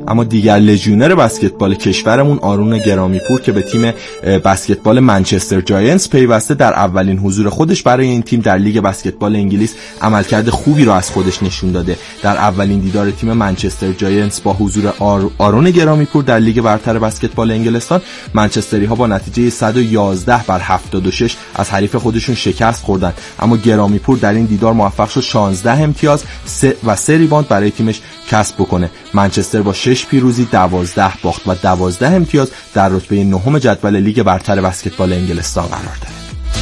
اما دیگر لژیونر بسکتبال کشورمون آرون گرامیپور که به تیم بسکتبال منچستر جاینتس پیوسته، در اولین حضور خودش برای این تیم در لیگ بسکتبال انگلیس عملکرد خوبی رو از خودش نشون داده. در اولین دیدار تیم منچستر جاینتس با حضور آرون گرامیپور در لیگ برتر بسکتبال انگلستان، منچستری ها با نتیجه 111-76 از حریف خودشون شکست خوردن، اما گرامیپور در این دیدار موفق شد 16 امتیاز و 3 ریباند برای تیمش کسب بکنه. منچستر با 6 پیروزی 12 باخت و 12 امتیاز در رتبه 9 جدول لیگ برتر بسکتبال انگلستان قرار داره.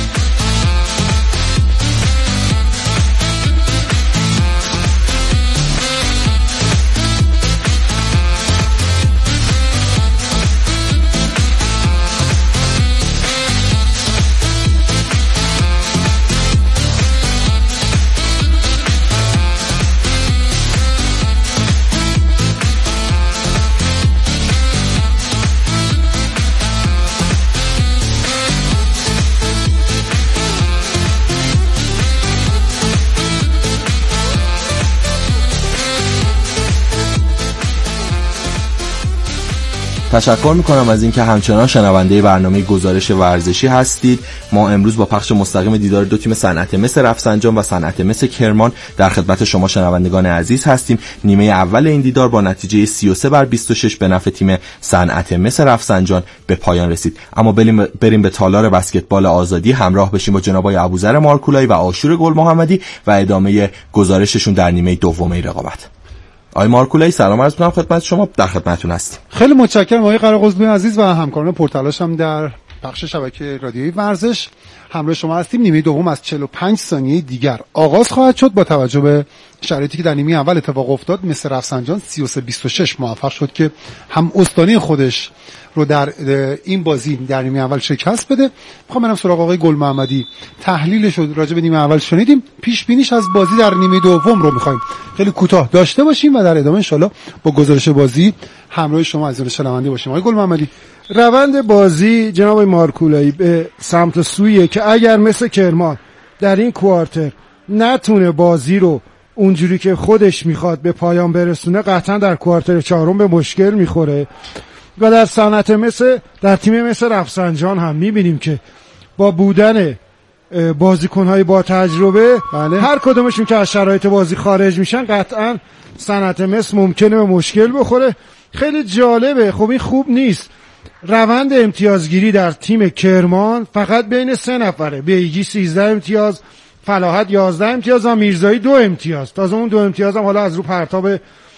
تشکر میکنم از اینکه همچنان شنونده برنامه گزارش ورزشی هستید. ما امروز با پخش مستقیم دیدار دو تیم صنعت مس رفسنجان و صنعت مس کرمان در خدمت شما شنوندگان عزیز هستیم. نیمه اول این دیدار با نتیجه 33-26 به نفع تیم صنعت مس رفسنجان به پایان رسید. اما بریم به تالار بسکتبال آزادی همراه بشیم با جناب آقای ابوذر مارکولایی و آشور گل محمدی و ادامه گزارششون در نیمه دوم رقابت. آقای مارکولایی سلام عرض می‌کنم خدمت شما، در خدمتتون هستیم. خیلی متشکرم آقای قره‌قزمی عزیز و همکاران پرتلاشم در بخش شبکه رادیویی ورزش. همراه شما هستیم. نیمه دوم از 45 ثانیه دیگر آغاز خواهد شد. با توجه به شرایطی که در نیمه اول اتفاق افتاد، مس رفسنجان 33-26 موفق شد که هم استانی خودش رو در این بازی در نیمه اول شکست بده. میخوام برم سراغ آقای گل محمدی. تحلیلش رو راجع به نیمه اول شنیدیم، پیش بینیش از بازی در نیمه دوم رو میخوایم خیلی کوتاه داشته باشیم و در ادامه انشالله با گزارش بازی همراه شما عزیزان شنونده باشیم. آقای گل محمدی، روند بازی جناب مارکولایی به سمت سویه که اگر مثل کرمان در این کوارتر نتونه بازی رو اونجوری که خودش میخواد به پایان برسونه، قطعا در کوارتر چهارم به مشکل میخوره. و در صنعت مثل در تیم مثل رفسنجان هم میبینیم که با بودن بازیکن‌های با تجربه، بله، هر کدومشون که از شرایط بازی خارج میشن، قطعا صنعت مثل ممکنه به مشکل بخوره. خیلی جالبه. خب این خوب نیست. روند امتیازگیری در تیم کرمان فقط بین 3 نفره. بیگی 13 امتیاز، فلاحت 11 امتیاز و میرزایی 2 امتیاز. تازه اون 2 امتیاز هم حالا از رو پرتاب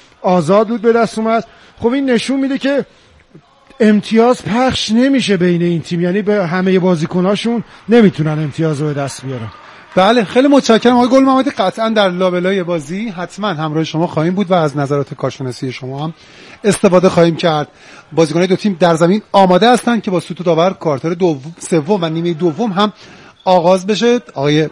آزاد بود به دست اومد. خب این نشون میده که امتیاز پخش نمیشه بین این تیم، یعنی به همه بازیکناشون نمیتونن امتیاز رو به دست بیارن. بله خیلی متشکرم آقای گل محمدی. قطعا در لابلای بازی حتما همراه شما خواهیم بود و از نظرات کارشناسی شما هم استفاده خواهیم کرد. بازیکنان دو تیم در زمین آماده هستند که با سوت داور کوارتر سوم و نیمه دوم هم آغاز بشه. آقای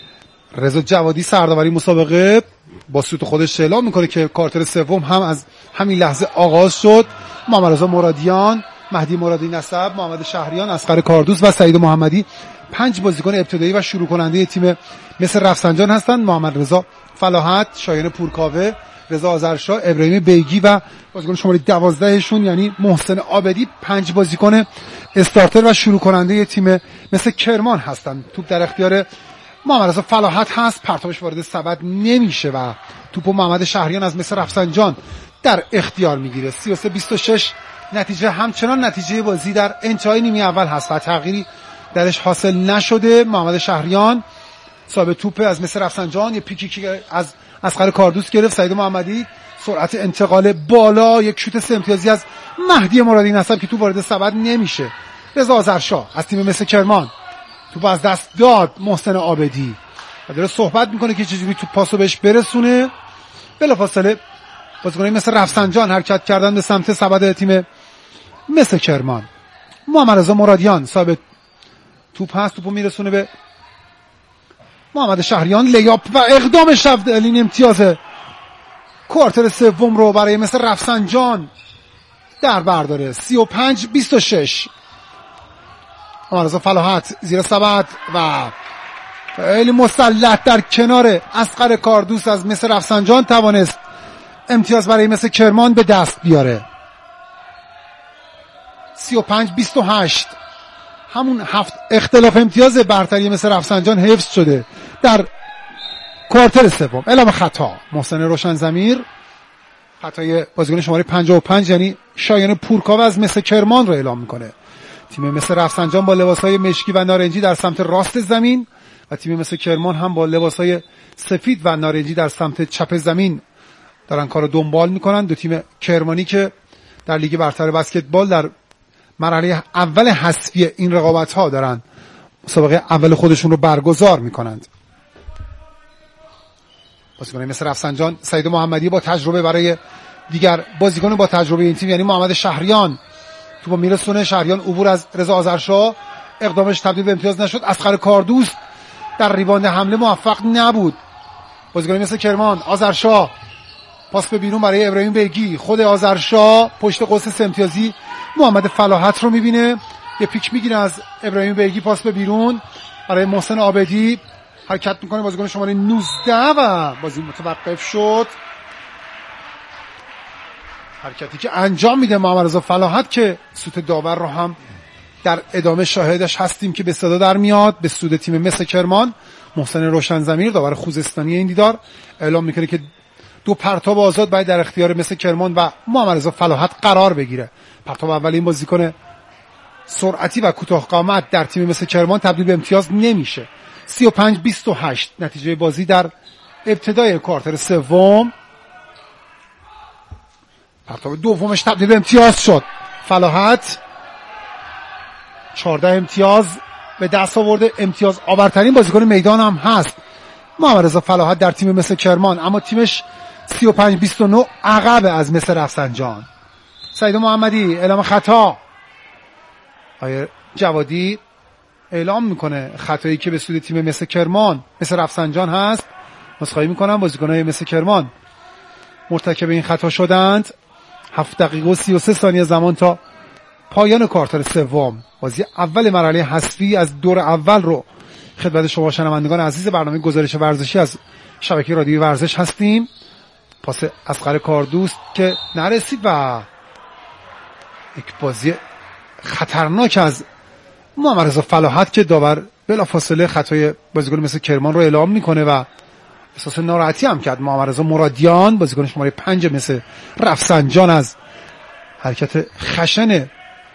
رضا جوادی سرداوری مسابقه با سوت خودش اعلام میکنه که کوارتر سوم هم از همین لحظه آغاز شد. محمد رضا مرادیان، مهدی مرادی نسب، محمد شهریان، اصغر کاردوس و سعید محمدی 5 بازیکن ابتدایی و شروع کننده تیم مثل رفسنجان هستند. محمد رضا فلاحت، شایان پورکاوه، رضا آذرشاه، ابراهیم بیگی و بازیکن شماره 12 شون یعنی محسن عابدی 5 بازیکن استارتر و شروع کننده تیم مثل کرمان هستند. توپ در اختیار محمد رضا فلاحت هست، پرتابش وارد سبد نمیشه و توپو محمد شهریان از مثل رفسنجان در اختیار میگیره. 33-26 نتیجه. همچنان نتیجه بازی در انتهای نیمه اول هست و تغییری درش حاصل نشده. محمد شهریان صاحب توپ از مثل رفسنجان، یه پیکی که از اصغر کاردوس گرفت. سعید محمدی سرعت انتقال بالا، یک شوت 3 امتیازی از مهدی مرادی نسب که توپ وارد سبد نمیشه. رضا آذرشاه از تیم مثل کرمان توپ از دست داد. محسن عابدی و داره صحبت میکنه که چجوری توپ پاسو بهش برسونه. بلافاصله بازیکنان مثل رفسنجان حرکت کردن به سمت سبد تیم مثل کرمان. محمد رضا مرادیان صاحب توپ هست، توپو میرسونه به محمد شهریان. لیاپ و اقدام شفدالین امتیاز کوارتر سوم رو برای مثل رفسنجان در برداره. 35-26. محمد رضا فلاحت زیر سبد و خیلی مسلط در کنار اصغر کاردوس از مثل رفسنجان توانست امتیاز برای مثل کرمان به دست بیاره. 35-28 همون 7 اختلاف امتیاز برتری مثل رفسنجان حفظ شده در کوارتر سوم. اعلام خطا محسن روشن ضمیر، خطای بازیکن شماره 55 یعنی شایان پورکاو از مثل کرمان رو اعلام میکنه. تیم مثل رفسنجان با لباسهای مشکی و نارنجی در سمت راست زمین و تیم مثل کرمان هم با لباسهای سفید و نارنجی در سمت چپ زمین دارن کارو دنبال میکنن. دو تیم کرمانی که در لیگ برتر بسکتبال در مرحله اول حذفی این رقابت ها دارن مسابقه اول خودشون رو برگزار میکنند. بازیکن مثل رفسنجان سعید محمدی با تجربه برای دیگر بازیکن با تجربه این تیم یعنی محمد شهریان تو با میرسونه. شهریان عبور از رضا آذرشاه، اقدامش تبدیل به امتیاز نشد. اصغر کاردوست در ریباند حمله موفق نبود. بازیکن مثل کرمان آذرشاه پاس به بیرون برای ابراهیم بیگی، خود آذرشاه پشت قوس 3 امتیازی محمد فلاحت رو میبینه، یه پیک میگیره از ابراهیم بیگی، پاس به بیرون برای محسن عابدی، حرکت میکنه بازیکن شماره 19 و بازی متوقف شد. حرکتی که انجام میده محمد رضا فلاحت که سوت داور رو هم در ادامه شاهدش هستیم که به صدا در میاد به سود تیم مثل کرمان. محسن روشن ضمیر داور خوزستانی این دیدار اعلام میکنه که 2 پرتاب آزاد باید در اختیار مثل کرمان و محمد رضا فلاحت قرار بگیره. پرتاب اول این بازیکن سرعتی و کوتاه قامت در تیم مثل کرمان تبدیل به امتیاز نمیشه. 35-28 نتیجه بازی در ابتدای کوارتر سوم. پرتاب دومش تبدیل به امتیاز شد. فلاحت 14 امتیاز به دست آورده، امتیاز آورترین بازیکن میدان هم هست محمد رضا فلاحت در تیم مثل کرمان، اما تیمش 35-29 عقب از مثل رفسنجان. سعید محمدی اعلام خطا. آیه جوادی اعلام میکنه خطایی که به سود تیم مثل کرمان مثل رفسنجان هست. عذرخواهی میکنم، بازیکن‌های مثل کرمان مرتکب این خطا شدند. 7 دقیقه و 33 ثانیه زمان تا پایان کوارتر سوم. بازی اول مرحله حذفی از دور اول رو خدمت شما شنوندگان عزیز برنامه گزارش ورزشی از شبکه رادیویی ورزش هستیم. پاس اصغر کاردوست که نرسید و یک بازی خطرناک از محمد رضا فلاحت که داور بلافاصله خطای بازیکن مثل کرمان رو اعلام میکنه و احساس ناراحتی هم کرد. محمد رضا مرادیان بازیکن شماره 5 مثل رفسنجان از حرکت خشن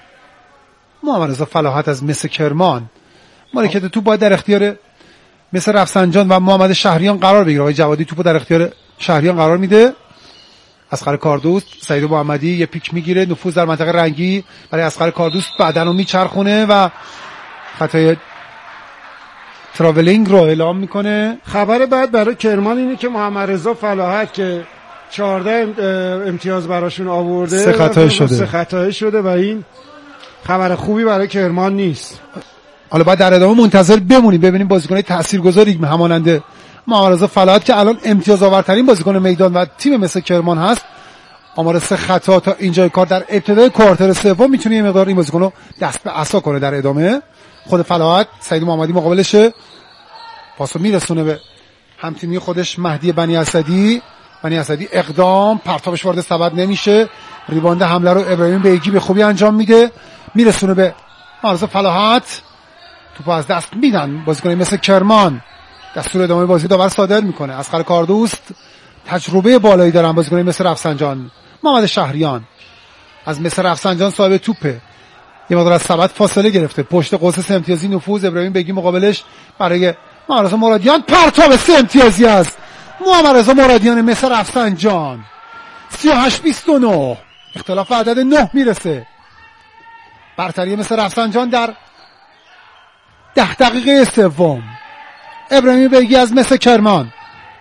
محمد رضا فلاحت از مثل کرمان. مالکیت توپ باید در اختیار مثل رفسنجان و محمد شهریان قرار بگیره. آقای جوادی توپو در اختیار شهریان قرار میده. اصغر کاردوست، سعید محمدی یه پیک میگیره، نفوذ در منطقه رنگی برای اصغر کاردوست، بدنو میچرخونه و خطای تراولینگ رو اعلام میکنه. خبر بعد برای کرمان اینه که محمد رضا فلاحت که 14 امتیاز براشون آورده 3 خطای شده و این خبر خوبی برای کرمان نیست. حالا باید در ادامه منتظر بمونیم ببینیم بازیکن‌های تاثیرگذاری همانند محمد رضا فلاحت که الان امتیاز آورترین بازیکن میدان و تیم مثل کرمان هست، آمار 3 خطا تا اینجای کار در ابتدای کوارتر سوم میتونه یه مقدار این بازیکن رو دست به عصا کنه. در ادامه خود فلاحت، سعید محمدی مقابلشه، پاسو میرسونه به همتیمی خودش مهدی بنی اسدی. بنی اسدی اقدام، پرتابش وارد سبد نمیشه، ریباند حمله رو ابراهیم بیگی به خوبی انجام میده، میرسونه به محمد رضا فلاحت، توپو از دست میدن بازیکن مثل کرمان. دستور ادامه بازی داور صادر میکنه. اصغر کاردوست تجربه بالایی دارن بازیکن مثل رفسنجان. محمد شهریان از مثل رفسنجان صاحب توپه، یه مقدار از سبد فاصله گرفته، پشت قوس 3 امتیازی نفوذ، ابراهیم بیگی مقابلش برای محمد رضا مرادیان، پرتاب 3 امتیازی است محمد رضا مرادیان مثل رفسنجان. 38-29 اختلاف عدد 9 میرسه. برتری مثل رفسنجان در 10 دقیقه سوم. ابراهیم بیگی از مثل کرمان.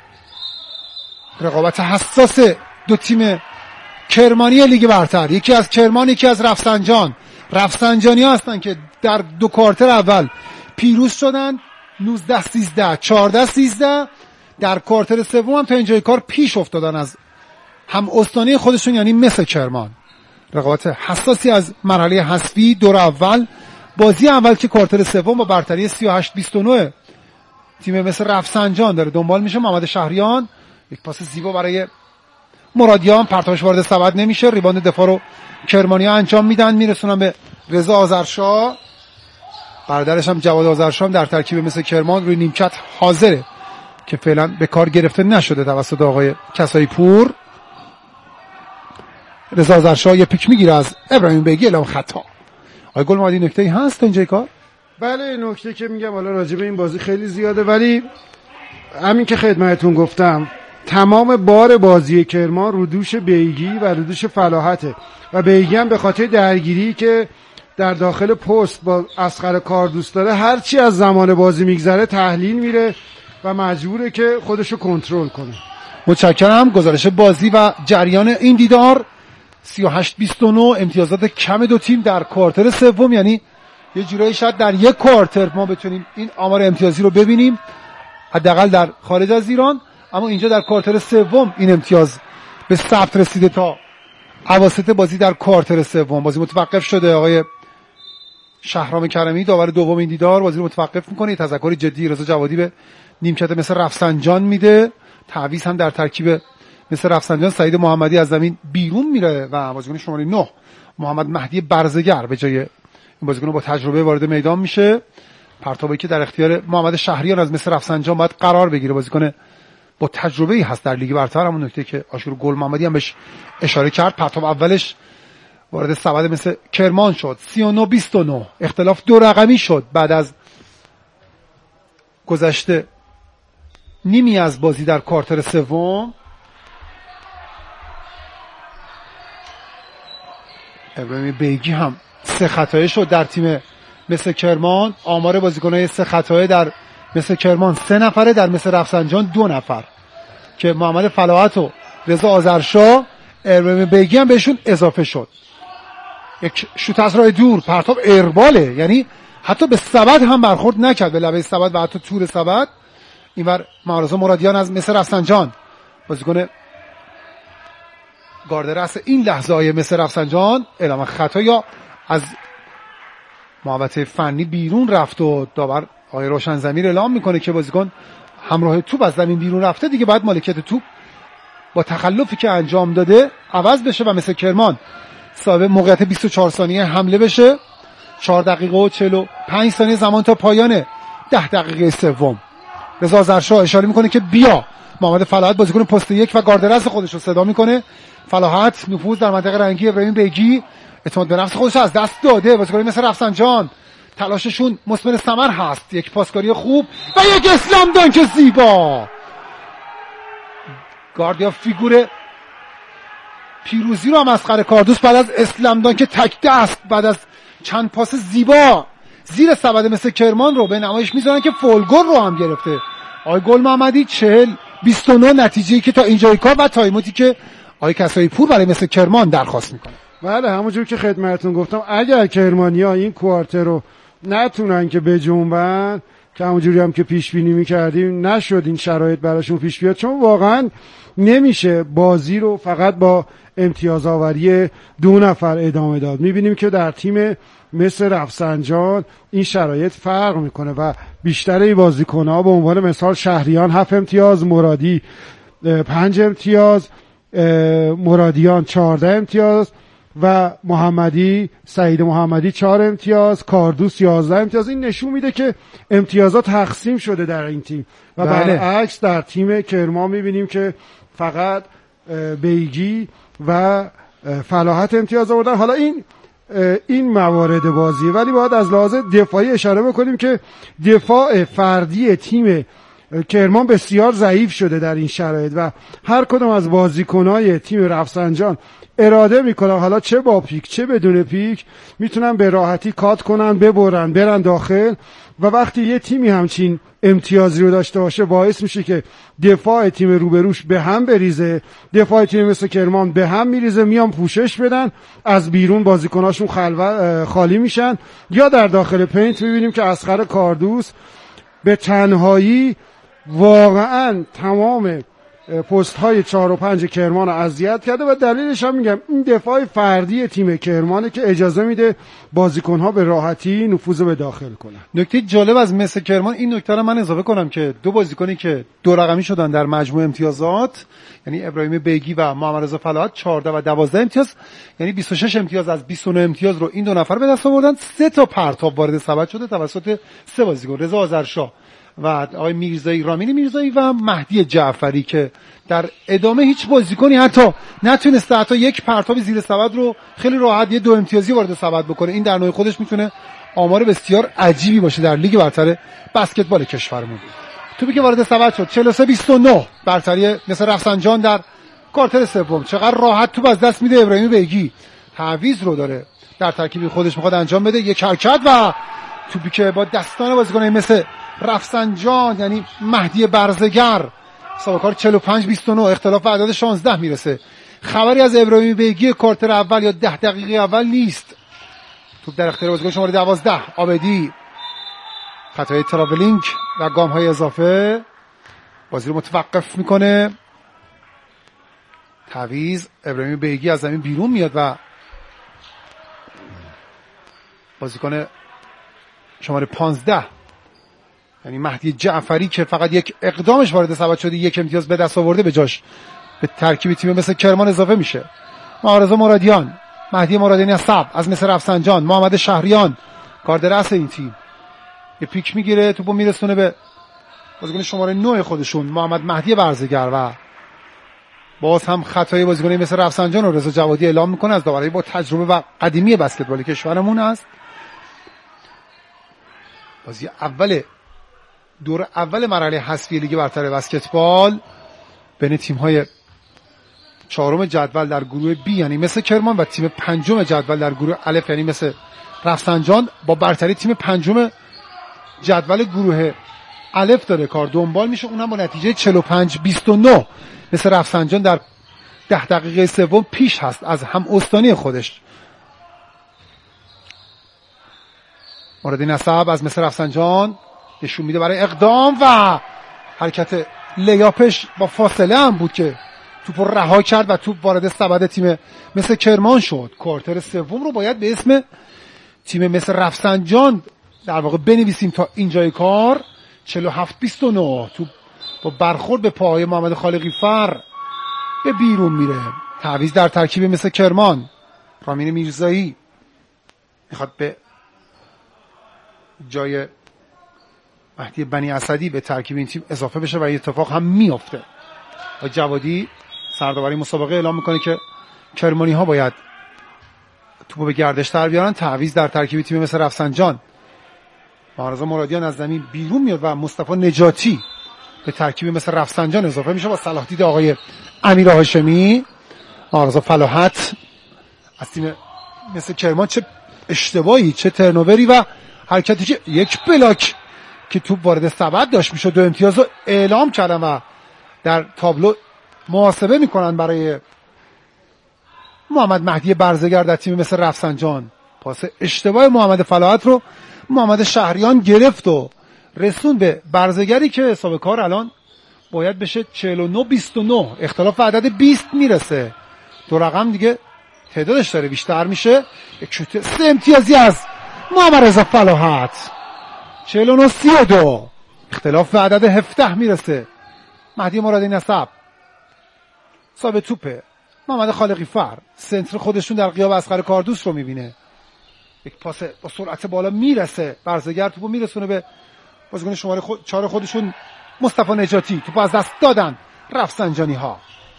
رقابت حساس دو تیم کرمانی لیگ برتر، یکی از کرمان یکی از رفسنجان. رفسنجانی ها هستن که در 2 کوارتر اول پیروز شدن 19-13 14-13. در کوارتر سوم هم تا اینجای کار پیش افتادن از هم استانی خودشون یعنی مثل کرمان. رقابت حساسی از مرحله حذفی دور اول. بازی اول که کوارتر سوم با برتری 38-29 تیم مثل رفسنجان داره دنبال میشه. محمد شهریان یک پاس زیبا برای مرادیان پرتابش وارد سبد نمیشه. ریباند دفاع رو کرمانی‌ها انجام میدن، میرسونن به رضا آذرشاه. برادرش هم جواد آذرشاه در ترکیب مثل کرمان روی نیمکت حاضره که فعلا به کار گرفته نشده توسط آقای کسایی پور. رضا آذرشاه یه پیک میگیره از ابراهیم بیگی، اعلام خطا. آقای گل محمدی نکته‌ای هست اینجای کار؟ بله، نکته که میگم حالا راجع به این بازی خیلی زیاده، ولی همین که خدمتتون گفتم تمام بار بازی کرمان رو دوش بیگی و رو دوش فلاحته و بیگی هم به خاطر درگیری که در داخل پست با اصغر کاردوست داره هرچی از زمان بازی میگذره تحلیل میره و مجبوره که خودشو کنترل کنه. متشکرم. گزارش بازی و جریان این دیدار 38-29 امتیازات کم دو تیم در کوارتر سوم، یعنی یه جورایی شاید در یک کوارتر ما بتونیم این آمار امتیازی رو ببینیم حداقل در خارج از ایران، اما اینجا در کوارتر سوم این امتیاز به ثبت رسیده. تا اواسط بازی در کوارتر سوم بازی متوقف شده. آقای شهرام کرمی داور دوم این دیدار بازی رو متوقف میکنه. تذکر جدی رضا جوادی به نیمکت مثل رفسنجان میده. تعویض هم در ترکیب مثل رفسنجان سعید محمدی از زمین بیرون میره و بازیکن شماره 9 محمد مهدی برزگر به جای این بازیکن با تجربه وارد میدان میشه. پرتابی که در اختیار محمد شهریان از مثل رفسنجان باید قرار بگیره. بازیکن با تجربه‌ای هست در لیگ برتر. همون نکته که آشور گل محمدی هم بهش اشاره کرد. پرتاب اولش وارد سبد مثل کرمان شد. 39-29 اختلاف دو رقمی شد بعد از گذشته نیمی از بازی در کوارتر سوم. ابراهیم بیگی هم 3 خطایی شد در تیم مثل کرمان. آمار بازیکن‌های 3 خطایی در مثل کرمان 3 نفره، در مثل رفسنجان 2 نفر که محمد فلاحت و رضا آذرشاه، ابراهیم بیگی هم بهشون اضافه شد. یک شوت از راه دور، پرتاب ایرباله، یعنی حتی به سبد هم برخورد نکرد، به لبه سبد و حتی تور سبد. اینور معرض مرادیان از مثل رفسنجان، بازیکن گارد رأس این لحظه های مثل رفسنجان، اعلام خطا یا از محوطه فنی بیرون رفت و داور آقای روشن ضمیر اعلام میکنه که بازیکن همراه توپ از زمین بیرون رفته، دیگه باید مالکیت توپ با تخلفی که انجام داده عوض بشه و مثل کرمان صاحب موقعیت 24 ثانیه حمله بشه. 4 دقیقه و 45 ثانیه زمان تا پایان 10 دقیقه سوم. رضا آذرشاه اشاره میکنه که بیا. محمد فلاحت بازیکن پست 1 و گارد رأس خودش رو صدا میکنه. فلاحت نفوذ در منطقه رنگی. ابراهیم بیگی اعتماد به نفس خودش از دست داده. بازیکن مثل رفسنجان تلاششون مثمر ثمر هست. یک پاسکاری خوب و یک اسلام دانک زیبا. گاردیا فیگور پیروزی رو هم اصغر کاردوست بعد از اسلام دانک تک دست بعد از چند پاس زیبا زیر سبد مثل کرمان رو به نمایش میذارن که فول گل رو هم گرفته. آقای گل محمدی 40-29 نتیجه‌ای که تا اینجای کار و تایموتی که آقای کسایی پور برای مثل کرمان درخواست میکنه. بله، همونجور که خدمتتون گفتم اگر کرمانی‌ها این کوارتر رو نتونن که بجنبن، که همونجوری هم که پیش بینی می‌کردیم نشد این شرایط براشون پیش بیاد، چون واقعا نمیشه بازی رو فقط با امتیاز آوری 2 نفر ادامه داد. می‌بینیم که در تیم مثل رفسنجان این شرایط فرق میکنه و بیشتر بازیکن‌ها به عنوان مثال شهریان 7 امتیاز، مرادی 5 امتیاز، مرادیان 14 امتیاز و محمدی سعید محمدی 4 امتیاز، کاردوس 11 امتیاز. این نشون میده که امتیازات تقسیم شده در این تیم و برعکس در تیم کرمان میبینیم که فقط بیگی و فلاحت امتیاز آوردن. حالا این موارد بازی، ولی باید از لحاظ دفاعی اشاره بکنیم که دفاع فردی تیم کرمان بسیار ضعیف شده در این شرایط و هر کدام از بازیکنای تیم رفسنجان اراده میکنن حالا چه با پیک چه بدون پیک میتونن به راحتی کات کنن، ببرن، برن داخل و وقتی یه تیمی همچین امتیازی رو داشته باشه باعث میشه که دفاع تیم روبروش به هم بریزه. دفاع تیم مثل کرمان به هم میریزه، میان پوشش بدن، از بیرون بازیکناشون خالی میشن، یا در داخل پینت میبینیم که اصغر کاردوس به تنهایی واقعا تمام پست های 4 و 5 کرمان رو اذیت کرده و دلیلش هم میگم این دفاع فردی تیم کرمانه که اجازه میده بازیکن ها به راحتی نفوذ به داخل کنن. نکته جالب از مس کرمان این نکته رو من اضافه کنم که دو بازیکنی که دو رقمی شدن در مجموع امتیازات، یعنی ابراهیم بیگی و محمد رضا فلاحت 14 و 12 امتیاز، یعنی 26 امتیاز از 29 امتیاز رو این دو نفر به دست آوردن. 3 تا پرتاب وارد سبد شده توسط 3 بازیکن، رضا آذرشاه و آقای میرزایی، رامین میرزایی و مهدی جعفری، که در ادامه هیچ بازیکنی حتی نتونسته حتی یک پرتاب زیر سبد رو خیلی راحت یه 2 امتیازی وارد سبد بکنه. این در نوع خودش میتونه آمار بسیار عجیبی باشه در لیگ برتر بسکتبال کشورمون. توپی که وارد سبد شد 43-29 برتری مثل رفسنجان در کوارتر سوم. چقدر راحت توپ از دست میده ابراهیم بیگی، تعویض رو داره در ترکیب خودش میخواد انجام بده، یک حرکت و توپی که با دستان بازیکن مثل رفسنجان یعنی مهدی برزگر سابقار 45-29 اختلاف اعداد 16 میرسه. خبری از ابراهیم بیگی کوارتر اول یا 10 دقیقه اول نیست. توپ در اختیار بازیکن شماره 12 آبدی، خطای تراولینگ و گام های اضافه بازی رو متوقف میکنه. تعویض، ابراهیم بیگی از زمین بیرون میاد و بازیکن شماره 15 یعنی مهدی جعفری که فقط یک اقدامش وارد سبد شده 1 امتیاز به دست آورده به جاش به ترکیب تیم مثل کرمان اضافه میشه. معارضه مرادیان، مهدی مرادی نصب از مثل رفسنجان، محمد شهریان گارد رأس این تیم یه پیک میگیره، توپو میرسونه به بازیکن شماره 9 خودشون محمد مهدی برزگر و باز هم خطای بازیکنی مثل رفسنجان رو رضا جوادی اعلام میکنه از داوری با تجربه و قدیمی بسکتبال کشورمون است. بازی دور اول مرحله حذفی لیگ برتر بسکتبال بین تیم‌های چهارم جدول در گروه B یعنی مثل کرمان و تیم پنجم جدول در گروه الف یعنی مثل رفسنجان با برتری تیم پنجم جدول گروه الف داره کار دنبال میشه، اونم با نتیجه 45-29 مثل رفسنجان در 10 دقیقه سوم پیش هست از هم استانی خودش. مورد نصب از مثل رفسنجان نشون میده برای اقدام و حرکت لیاپش با فاصله هم بود که توپ رو رها کرد و توپ وارد سبد تیم مثل کرمان شد. کوارتر سوم رو باید به اسم تیم مثل رفسنجان در واقع بنویسیم تا اینجای کار. 47-29 توپ با برخورد به پاهای محمد خالقی فر به بیرون میره. تعویض در ترکیب مثل کرمان، رامین میرزایی میخواد به جای مهدی بنی اسدی به ترکیب این تیم اضافه بشه و این اتفاق هم میفته. و جوادی سرداوری مسابقه اعلام میکنه که کرمانی ها باید توپو به گردش در بیارن. تعویض در ترکیب تیم مثل رفسنجان، معارضه مرادیان از زمین بیرون میاد و مصطفی نجاتی به ترکیب مثل رفسنجان اضافه میشه با صلاح دید آقای امیر هاشمی. معارضه فلاحت از تیم مثل کرمان چه اشتباهی، چه ترنووری و حرکتی که یک بلاک که توپ وارد سبد داشت میشه 2 امتیاز رو اعلام کردن و در تابلو محاسبه میکنن برای محمد مهدی برزگر در تیم مثل رفسنجان. پاس اشتباه محمد فلاحت رو محمد شهریان گرفت و رسون به برزگری که حساب کار الان باید بشه 49-29 اختلاف عدد 20 میرسه. 2 رقم دیگه تعدادش داره بیشتر میشه. یک شوت 3 امتیازی از محمد رضا فلاحت 49-32 اختلاف به عدد 17 میرسه. مهدی مرادی نصب صاحب توپه، محمد خالقی فر سنتر خودشون در غیاب اصغر کاردوس رو میبینه، یک پاس با سرعت بالا میرسه، برزگر توپو میرسونه به بازیکن شماره 4 خودشون مصطفی نجاتی. توپو از دست دادن رفسنجانی ها.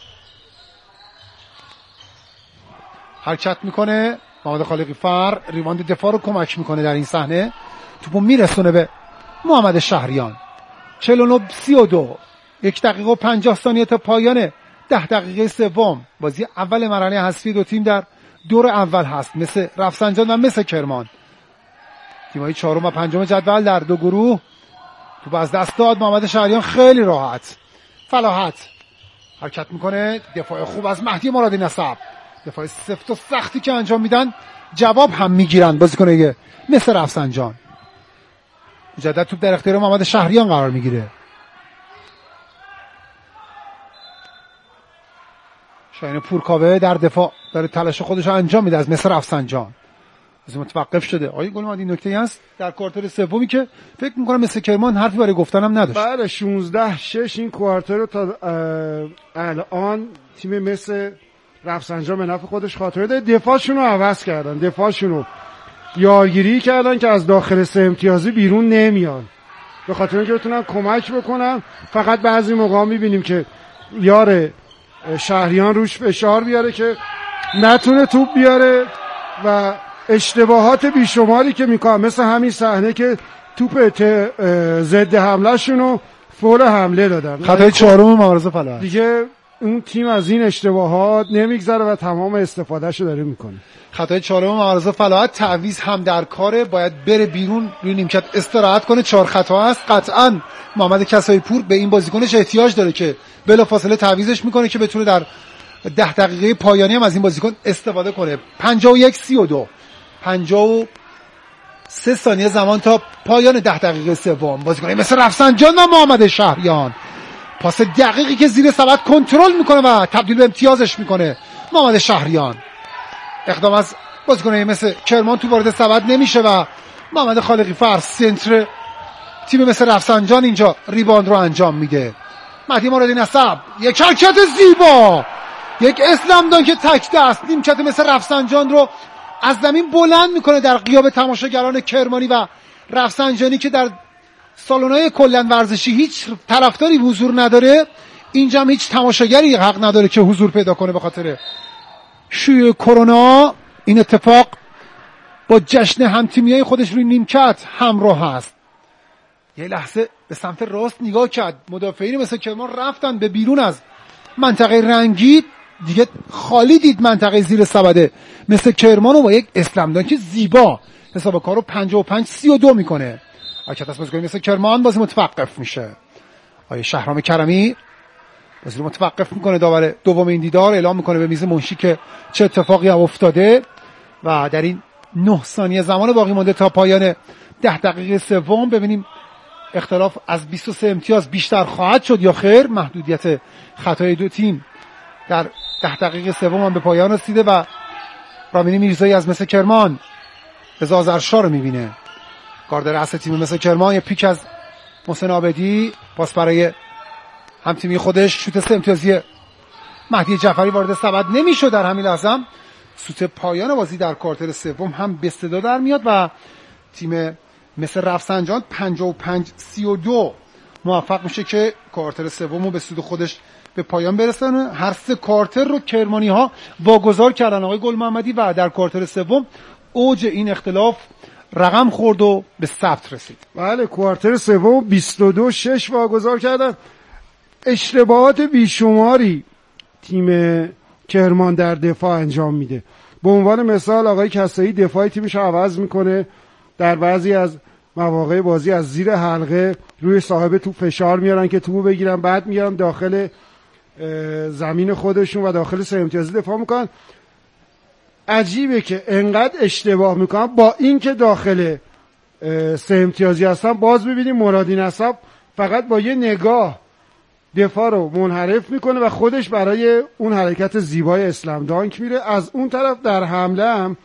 حرکت میکنه محمد خالقی فر، ریواند دفاع رو کمک میکنه در این صحنه، توپو میرسونه به محمد شهریان. 49-32 1 دقیقه و 50 ثانیه تا پایان 10 دقیقه سوم. بازی اول مرحله حذفی دو تیم در دور اول هست، مثل رفسنجان و مثل کرمان. تیم‌های 4 و 5 جدول در 2 گروه. توپ از دست داد محمد شهریان خیلی راحت. فلاحت حرکت میکنه، دفاع خوب از مهدی مرادی نصب، دفاع سفت و سختی که انجام میدن جواب هم میگیرن بازیکن مثل رفسنجان. مجدد توپ در اختیار محمد شهریان قرار میگیره. شاهین پورکاوه در دفاع داره تلاش خودش رو انجام میده از مصر رفسنجان. از متوقف شده. آقای گلماد این نکته هست در کوارتر سومی که فکر می‌کنم مثل کرمان حرفی برای گفتنم نداشت. بله 16-6 این کوارتر رو تا الان تیم مثل رفسنجان به نفع خودش خاطره داره. دفاعشون رو عوض کردن، دفاعشون رو یارگیری کردن که از داخل 3 امتیازی بیرون نمیان، به خاطر اینکه بتونن کمک بکنن. فقط بعضی موقع می‌بینیم که یار شهریان روش فشار بیاره که نتونه توپ بیاره و اشتباهات بیشماری که میکنن، مثل همین صحنه که توپ ضد حمله شونو فول حمله دادن. خطای چهارم مبارزه فلاحت. دیگه اون تیم از این اشتباهات نمیگذره و تمام استفادهشو داره میکنه. خطای چهارم مبارزه فلاحت، تعویض هم در کاره، باید بره بیرون روی نیمکت استراحت کنه. 4 خطا است. قطعاً محمد کسایی پور به این بازیکنش احتیاج داره که بلافاصله تعویضش میکنه که بتونه در 10 دقیقه پایانی هم از این بازیکن استفاده کنه. 51-32 53 ثانیه زمان تا پایان 10 دقیقه سوم. بازیکن مثل رفسنجان و محمد شهریان، پاس دقیقی که زیر سبد کنترل میکنه و تبدیل به امتیازش میکنه محمد شهریان. اقدام از بازیکن مثل کرمان تو وارد سبد نمیشه و محمد خالقی فر سنتر تیم مثل رفسنجان اینجا ریباند رو انجام میده. مهدی مرادی نسب، یک حرکت زیبا، یک اسلام دانک تک دست، نیمکت مثل رفسنجان رو از زمین بلند میکنه در غیاب تماشاگران کرمانی و رفسنجانی که در سالن‌های کلا ورزشی هیچ طرفداری حضور نداره. اینجا هم هیچ تماشاگری حق نداره که حضور پیدا کنه به خاطر شیوع کرونا. این اتفاق با جشن همتیمیای خودش روی نیمکت همراه هست. یه لحظه به سمت راست نگاه کرد، مدافعین مثل کرمان رفتن به بیرون از منطقه رنگی، دیگه خالی دید منطقه زیر سبده. مثل کرمانو با یک اسلام دانک زیبا حساب کارو 55-32 میکنه. حرکت از بازیکن مثل کرمان، بازی متوقف میشه. آیه شهرام کرمی بازی رو متوقف میکنه. داور دوم این دیدار اعلام میکنه به میز منشی که چه اتفاقی افتاده و در این 9 ثانیه زمان باقی مونده تا پایان 10 دقیقه سوم ببینیم اختلاف از 23 امتیاز بیشتر خواهد شد یا خیر. محدودیت خطای دو تیم در 10 دقیقه سوم هم به پایان رسیده و رامین میرزایی از مثل کرمان رضا آذرشاه رو میبینه. گارد رأس تیم مثل کرمان، یه پیک از محسن عابدی، پاس برای همتیمی خودش، شوت 3 امتیازی مهدی جعفری وارد سبد نمیشد. در همین لحظه هم سوت پایان بازی در کوارتر سوم هم به صدا در میاد و تیم مثل رفسنجان 55-32 موفق میشه که کوارتر سوم رو به سود خودش به پایان برسونه. هر 3 کوارتر رو کرمانی ها واگذار کردن آقای گل محمدی و در کوارتر سوم اوج این اختلاف رقم خورد و به ثبت رسید. بله کوارتر سوم 22-6 واگذار کردن. اشتباهات بیشماری تیم کرمان در دفاع انجام میده. به عنوان مثال آقای کسایی دفاعی تیمش عوض میکنه، در بعضی از مواقع بازی از زیر حلقه روی صاحب توپ فشار میارن که توپو بگیرن، بعد میارن داخل زمین خودشون و داخل 3 امتیازی دفاع میکنن. عجیبه که انقدر اشتباه میکنن، با این که داخل 3 امتیازی هستن باز ببینیم مرادی نسب فقط با یه نگاه دفاع رو منحرف میکنه و خودش برای اون حرکت زیبای اسلام دانک میره. از اون طرف در حمله هم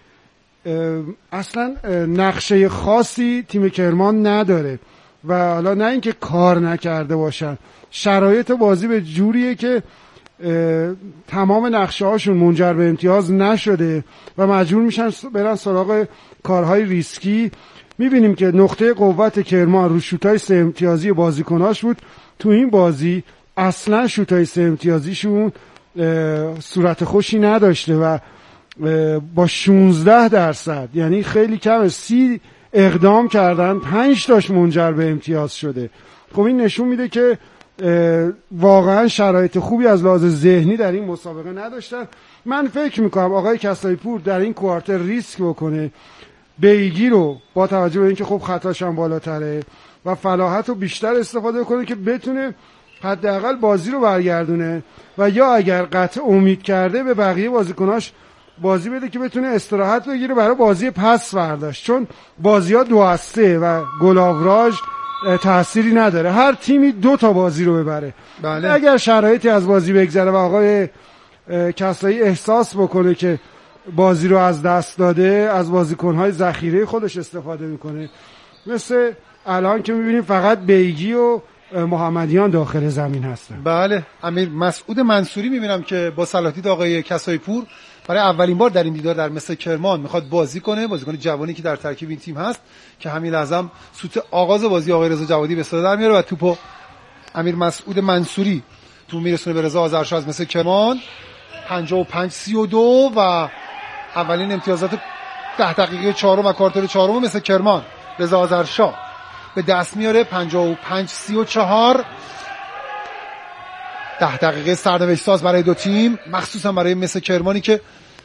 اصلا نقشه خاصی تیم کرمان نداره و حالا نه اینکه کار نکرده باشن، شرایط بازی به جوریه که تمام نقشه هاشون منجر به امتیاز نشده و مجبور میشن برن سراغ کارهای ریسکی. میبینیم که نقطه قوت کرمان رو شوتای 3 امتیازی بازیکناش بود. تو این بازی اصلا شوتای 3 امتیازیشون صورت خوشی نداشته و با 16% یعنی خیلی کم 30 اقدام کردن، 5 تاش منجر به امتیاز شده. خب این نشون میده که واقعا شرایط خوبی از لحاظ ذهنی در این مسابقه نداشتن. من فکر میکنم آقای کسایی پور در این کوارتر ریسک بکنه، بیگی رو با توجه به اینکه خب خطاش هم بالاتره و فلاحت رو بیشتر استفاده کنه که بتونه حداقل بازی رو برگردونه و یا اگر قطع امید کرده به بقیه بازیکناش بازی بده که بتونه استراحت بگیره برای بازی پس فرداش، چون بازی‌ها 2-3 و گلاوراژ تأثیری نداره، هر تیمی 2 تا بازی رو ببره. بله. اگر شرایطی از بازی بگذره و آقای کسایی احساس بکنه که بازی رو از دست داده، از بازیکن‌های ذخیره خودش استفاده میکنه. مثل الان که میبینیم فقط بیگی و محمدیان داخل زمین هستن. بله، امیر مسعود منصوری میبینم که با صلاحیت آقای کسایی پور برای اولین بار در این دیدار در مس کرمان میخواد بازی کنه، بازیکن جوانی که در ترکیب این تیم هست که همین لحظه سوت آغاز بازی آقای رضا جوادی به استفاده در میاره و توپو امیر مسعود منصوری تو میرسونه به رضا آذرشاه از مس کرمان. 55-32 و اولین امتیازات 10 دقیقه چهارم و کوارتر چهارم مس کرمان رضا آذرشاه به دست میاره. 55-34 10 دقیقه سرنوشت ساز برای دو تیم، مخصوصا برای مس کرمانی که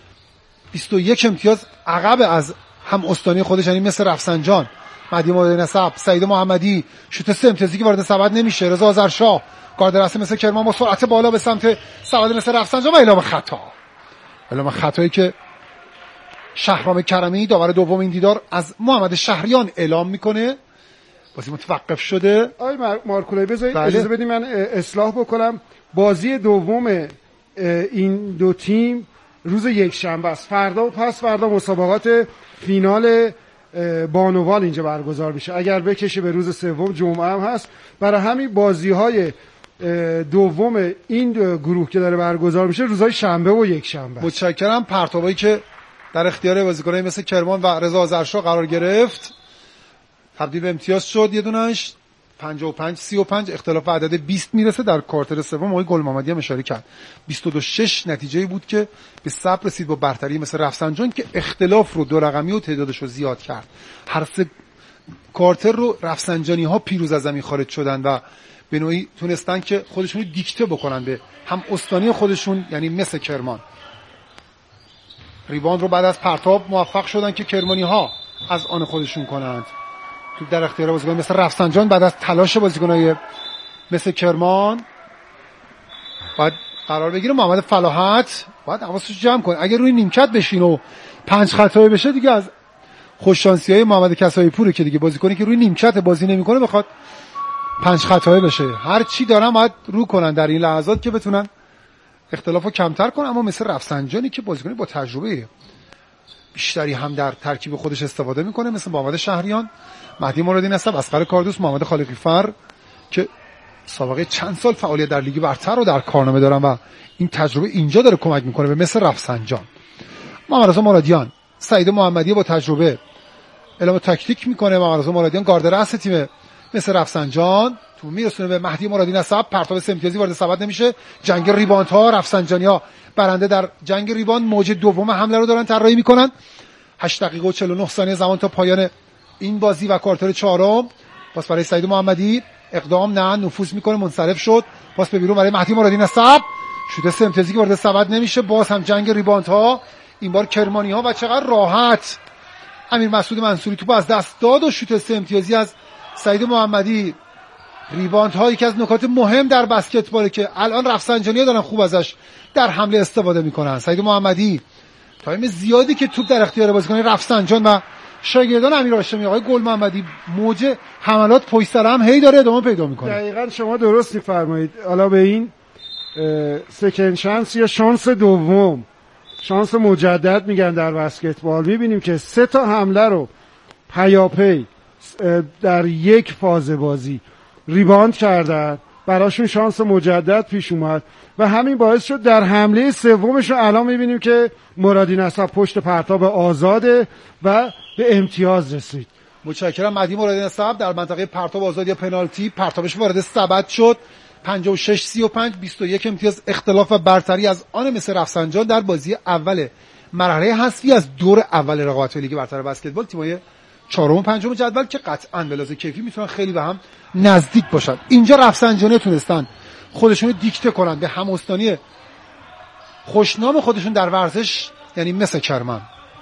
21 امتیاز عقب از هم استانی خودش، یعنی مثل رفسنجان. مهدی مرادی نسب، سعید محمدی، شوت 3 امتیازی که وارد سبد نمیشه. رضا آذرشاه گارد راست مس کرمان با سرعت بالا به سمت سبد مثل رفسنجان و اعلام خطا. اعلام خطایی که شهرام کرمی داور دوم این دیدار از محمد شهریان اعلام میکنه. بازی متوقف شده. آقای مارکولای بذارید اجازه بدید من اصلاح بکنم. بازی دوم این دو تیم روز یکشنبه است. فردا و پس فردا مسابقات فینال بانوال اینجا برگزار میشه. اگر بکشه به روز سوم جمعه هم هست. برای همین بازی‌های دوم این گروه که داره برگزار میشه روزهای شنبه و یکشنبه. متشکرم. پرتابایی که در اختیار بازیکنان مثل کرمان و رضا آذرشاه قرار گرفت تبدیل به امتیاز شد. یه دونش 55-35 اختلاف عدد 20 میرسه. در کوارتر سوم آقای گل محمدی هم اشاره کرد 22-6 نتیجه‌ای بود که به صبر رسید با برتری مثل رفسنجان که اختلاف رو دو رقمی و تعدادش رو زیاد کرد. هر سه کوارتر رو رفسنجانی ها پیروز از زمین خارج شدن و به نوعی تونستن که خودشون رو دیکته بکنن به هم استانی خودشون، یعنی مثل کرمان. ریباند رو بعد از پرتاب موفق شدن که کرمانی ها از آن خودشون کنند. تو در اختیار بازیکن مثل رفسنجان بعد از تلاش بازیکنای مثل کرمان باید قرار بگیره. محمد فلاحت باید حواسش جمع کنه، اگر روی نیمکت بشین و 5 خطایی بشه دیگه از خوششانسی‌های محمد کسایی پوره که دیگه بازیکنی که روی نیمکت بازی نمی‌کنه بخواد 5 خطایی بشه. هر چی دارن باید رو کنن در این لحظات که بتونن اختلافو کمتر کنن. اما مثل رفسنجانی که بازیکنی با تجربه بیشتری هم در ترکیب خودش استفاده میکنه، مثل محمد شهریان، مهدی مرادی نسب، اصغر کاردوس، محمد خالقی فر که سابقه چند سال فعالیت در لیگ برتر رو در کارنامه دارن و این تجربه اینجا داره کمک میکنه به مثل رفسنجان. محمد رضا مرادیان، سعید محمدی با تجربه اعلام تاکتیک میکنه. محمد رضا مرادیان گارد رأس تیم مثل رفسنجان تو میرسونه به مهدی مرادی نسب، پرتاب 3 امتیازی وارد سبد نمیشه. جنگ ریباند ها، رفسنجانیا برنده در جنگ ریباند، موج دوم حمله رو دارن طراحی میکنن. 8 دقیقه و 49 ثانیه زمان تا پایان این بازی و کوارتر چهارم. پاس برای سعید محمدی، اقدام نه، نفوذ میکنه، منصرف شد. پاس به بیرون برای مهدی مرادی نسب، شوت 3 امتیازی که وارد سبد نمیشه. باز هم جنگ ریباند ها، این بار کرمانی ها و چقدر راحت امیر مسعود منصوری توپ از دست داد و شوت 3 امتیازی از سعید محمدی. ریباند ها یکی از نکات مهم در بسکتباله که الان رفسنجانی‌ها دارن خوب ازش در حمله استفاده میکنن. سعید محمدی تایم زیادی که توپ در اختیار بازیکن رفسنجان و شاگردان امیر هاشمی، آقای گل محمدی، موج حملات پشت سر هم هی داره ادامه پیدا میکنه. دقیقاً شما درست میفرمایید. حالا به این سکند شانس یا شانس دوم، شانس مجدد میگن در بسکتبال، میبینیم که 3 تا حمله رو پیاپی در یک فاز بازی ریباند کردن، براشون شانس مجدد پیش اومد و همین باعث شد در حمله سومشون الان میبینیم که مرادی نسب پشت پرتاب آزاده و به امتیاز رسید. متشکرم. مهدی مرادی نسب در منطقه پرتاب آزاد یا پنالتی پرتابش وارد سبد شد. 56-35 21 امتیاز اختلاف و برتری از آن مثل رفسنجان در بازی اول مرحله حذفی از دور اول رقابت لیگ برتر بسکتبال. تیم‌های چهارم و پنجم جدول که قطعاً به لحاظ کیفی میتونن خیلی به هم نزدیک باشن. اینجا رفسنجانی تونستن خودشون رو دیکته کنن به هم استانی خوشنام خودشون در ورزش، یعنی مثل کرمان.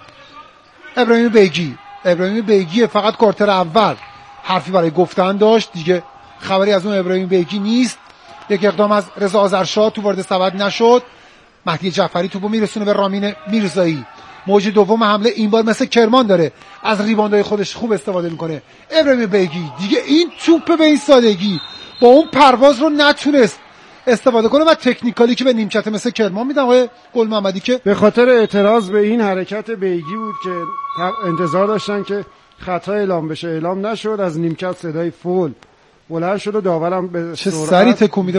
ابراهیم بیگی فقط کوارتر اول حرفی برای گفتن داشت، دیگه خبری از اون ابراهیم بیگی نیست. یک اقدام از رضا آذرشاه تو وارد سبد نشد. مهدی جعفری توپو میرسونه به رامین میرزایی. موج دوم حمله این بار مثل کرمان داره از ریباندهای خودش خوب استفاده میکنه. ابراهیم بیگی دیگه این توپ به این سادگی با اون پرواز رو نتونست استفاده کنه و تکنیکالی که به نیمکت مثل کرمان میدن آقای گل محمدی که به خاطر اعتراض به این حرکت بیگی بود که انتظار داشتن که خطا اعلام بشه، اعلام نشد. از نیمکت صدای فول بلند شد و داورم به چه سری تکون میده